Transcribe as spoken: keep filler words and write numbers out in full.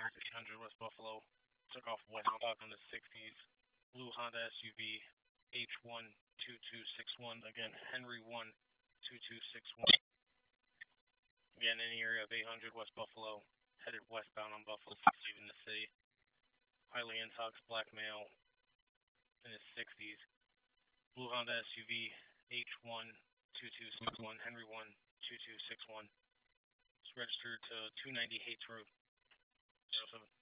eight hundred West Buffalo. Took off westbound on the sixties. Blue Honda S U V H one two two six one. Again, Henry one two two six one. Again, in the area of eight hundred West Buffalo. Headed westbound on Buffalo, leaving the city. Highly intoxicated black male in his sixties. Blue Honda S U V H one two two six one. Henry one two two six one. It's registered to two ninety Hates Road. zero seven.